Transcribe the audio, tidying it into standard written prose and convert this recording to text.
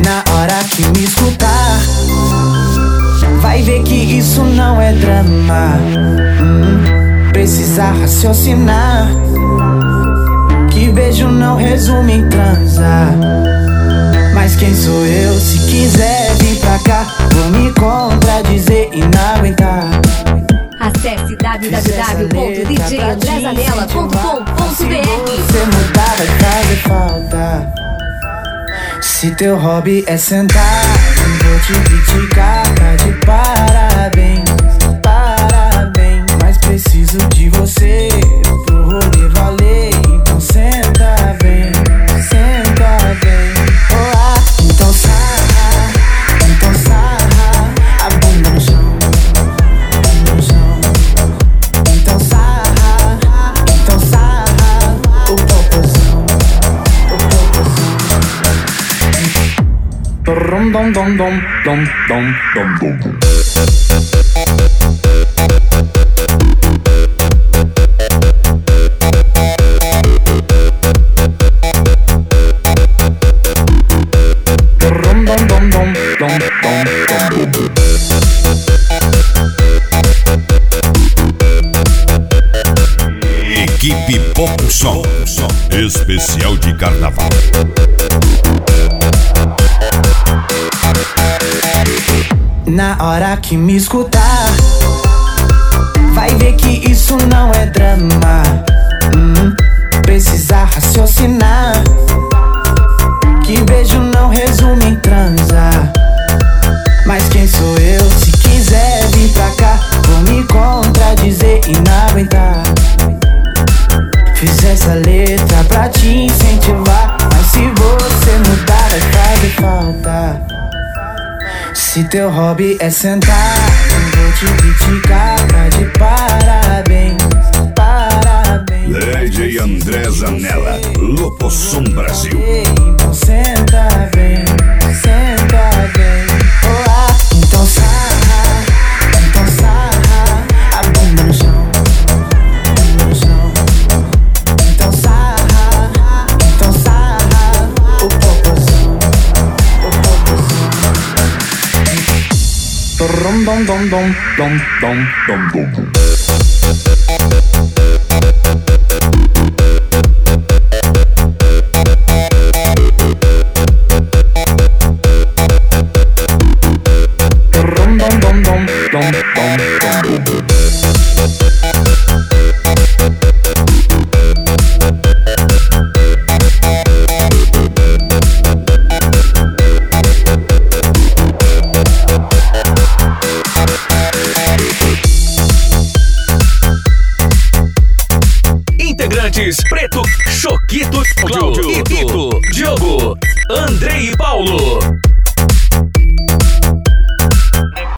Na hora que me escutar, vai ver que isso não é drama. Precisa raciocinar, que beijo não resume em transar. Mas quem sou eu? Se quiser vir pra cá, vou me contradizer e não aguentar. Acesse www.djandrezanella.com.br. Se você mudar vai fazer falta. Se teu hobby é sentar, não vou te criticar, tá de parabéns, parabéns. Mas preciso de você pro rolê valer. Então senta bem, olá. Então sarra a bunda no chão, no chão. Então sarra o popozão, o popozão. Dom dom dom dom dom dom dom. Equipe Pop Som, especial de carnaval. Na hora que me escutar, vai ver que isso não é drama. Precisa raciocinar, que beijo não resume em transar. Mas quem sou eu? Se quiser vir pra cá, vou me contradizer e não aguentar. Fiz essa letra pra te incentivar, mas se você mudar vai fazer falta. Se teu hobby é sentar, não vou te criticar, tá de parabéns, parabéns. DJ Andrezanella, Lopossum Brasil. Então senta bem, olá. Então sarra a bunda no chão, no chão. Então sarra o popozão, o popozão. Dom dom dom dom dom dom dom. Integrantes: Preto, Choquito, Cláudio, Ito, Diogo, Andrei e Paulo.